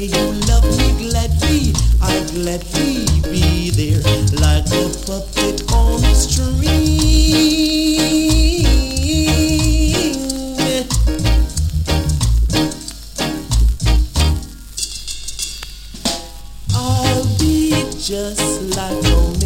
you love me gladly, I'd gladly be there like a puppet on a string. I'll be just like a